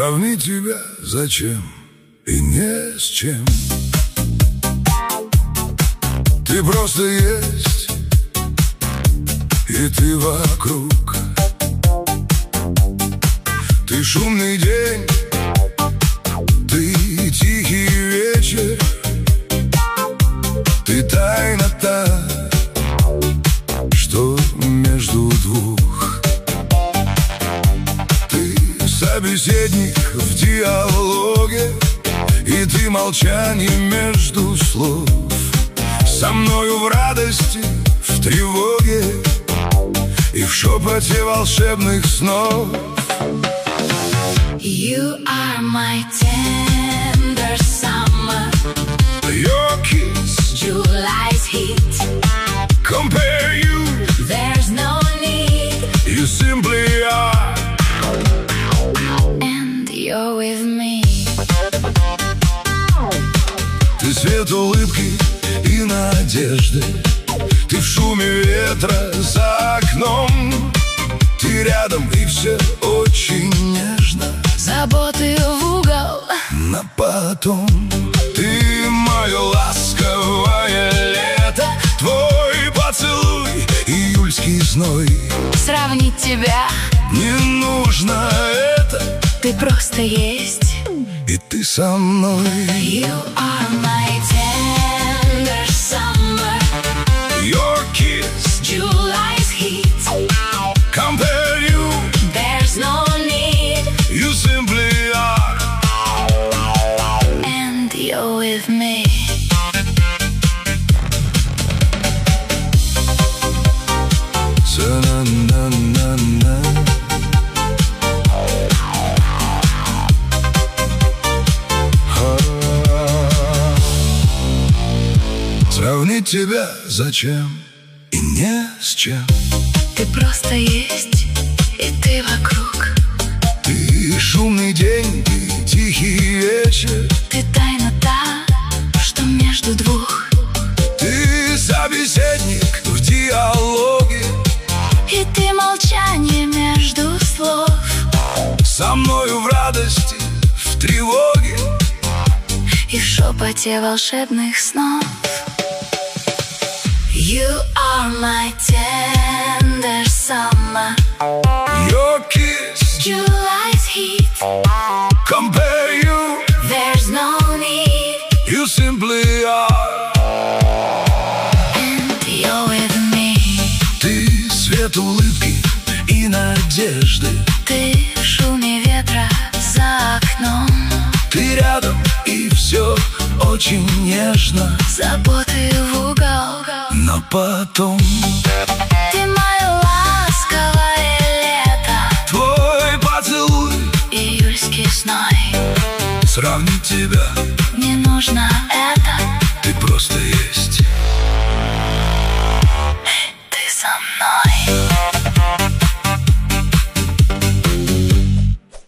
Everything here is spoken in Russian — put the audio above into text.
Сравнить тебя зачем и не с чем. Ты просто есть, и ты вокруг. Ты шумный день, ты тихий вечер, ты тайна та, что между двух. Ты собеседник в диалоге, и ты молчание между слов. Со мною в радости, в тревоге и в шепоте волшебных снов. You are my tender summer, Your kiss, July's heat. compare you, There's no need, you simply are. and you're with me. Ты свет улыбки и надежды, ты в шуме ветра за окном. Ты рядом, и все очень нежно, Заботы в угол, на потом. Ты мое ласковое лето, твой поцелуй, июльский зной. сравнить тебя, Не нужно это, ты просто есть. и ты со мной. You are my tender summer, Your kiss, July's heat. compare you, There's no need, you simply are. and you're with me. Sa-na-na-na-na. Сравнить тебя зачем и не с чем. Ты просто есть, и ты вокруг. Ты шумный день, ты тихий вечер, Ты тайна та, что между двух. ты собеседник в диалоге, И ты молчание между слов. со мною в радости, в тревоге. И в шепоте волшебных снов. You are my tender summer, Your kiss, July's heat. compare you, There's no need, you simply are. and you're with me. Ты свет улыбки и надежды, Ты в шуме ветра за окном. ты рядом, и все очень нежно, Заботы в угол, но потом. ты мое ласковое лето, Твой поцелуй, июльский зной. сравнить тебя, Не нужно это, ты просто